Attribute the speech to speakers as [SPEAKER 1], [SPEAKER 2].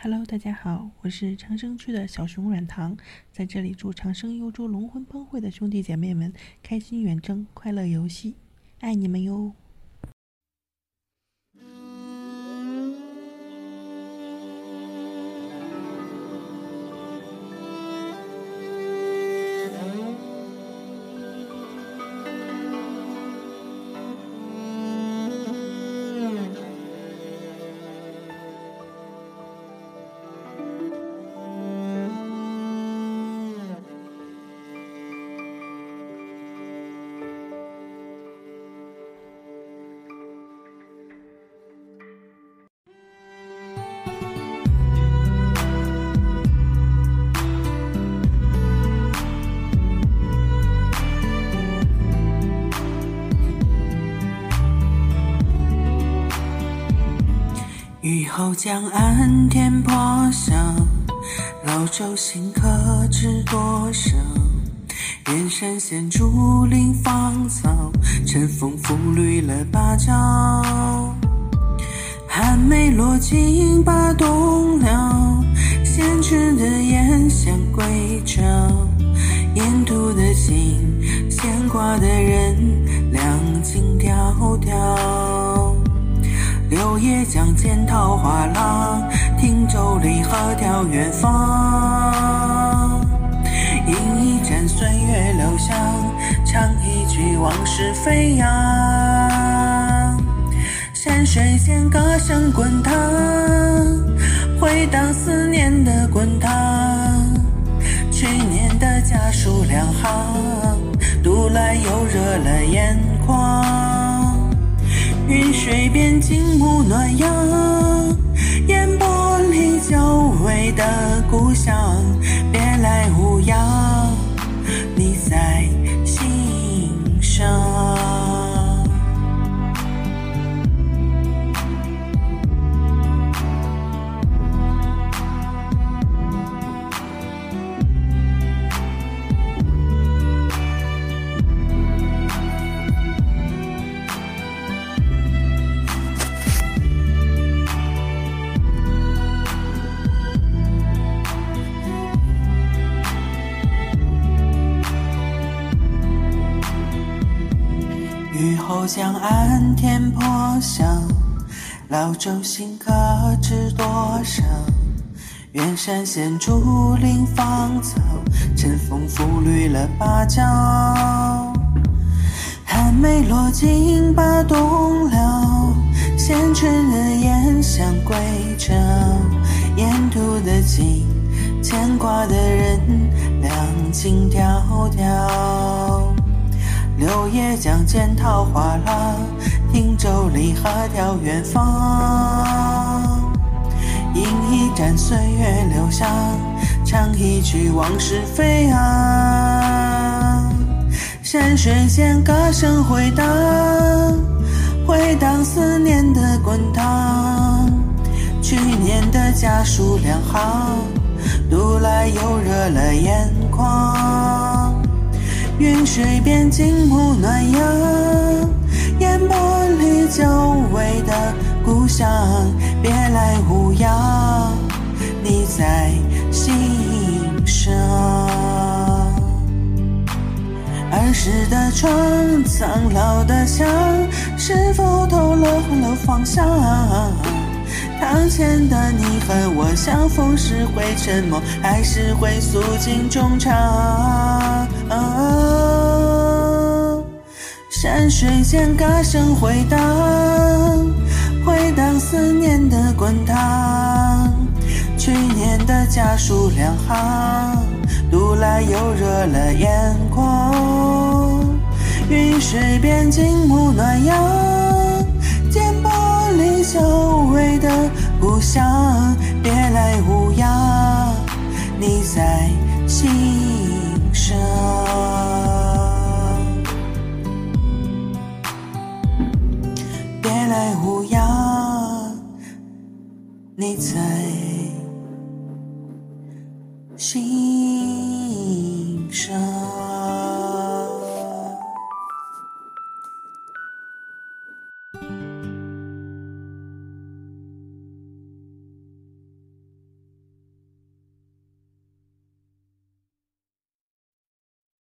[SPEAKER 1] Hello， 大家好，我是长生区的小熊软糖，在这里祝长生幽州龙魂帮会的兄弟姐妹们开心远征，快乐游戏，爱你们哟！
[SPEAKER 2] 雨后江岸天破晓，老舟新客知多少？远山现竹林芳草，晨风拂绿了芭蕉。寒梅落尽把冬了，闲池的烟香归巢。沿途的景，牵挂的人，两情迢迢。柳叶江间桃花浪，汀洲里鹤眺远方。饮一盏岁月留香，唱一曲往事飞扬。山水间歌声滚烫，回荡思念的滚烫。去年的家书两行，读来又热了眼眶。云水边静沐暖阳，烟波里久违的故乡，别来无恙，你在心上。雨后江岸天破晓，老舟新客知多少？远山现竹林芳草，晨风拂绿了芭蕉。寒梅落尽把冬了，闲池的烟香归巢。沿途的景，牵挂的人，两情迢迢。柳叶江间桃花浪，汀洲里鹤眺远方。饮一盏岁月留香，唱一曲往事飞扬。山水间歌声回荡，回荡思念的滚烫。去年的家书两行，读来又热了眼眶。云水边静沐暖阳，烟波里久违的故乡，别来无恙，你在心上。儿时的窗，苍老的墙，是否透露了芳香？堂前的你和我相逢时会沉默，还是会诉尽衷肠？山水间歌声回荡，回荡思念的滚烫。去年的家书两行，读来又热了眼眶。云水边静沐暖阳，烟波里久违的故乡，别来无恙，你在心上。别来无恙，你在心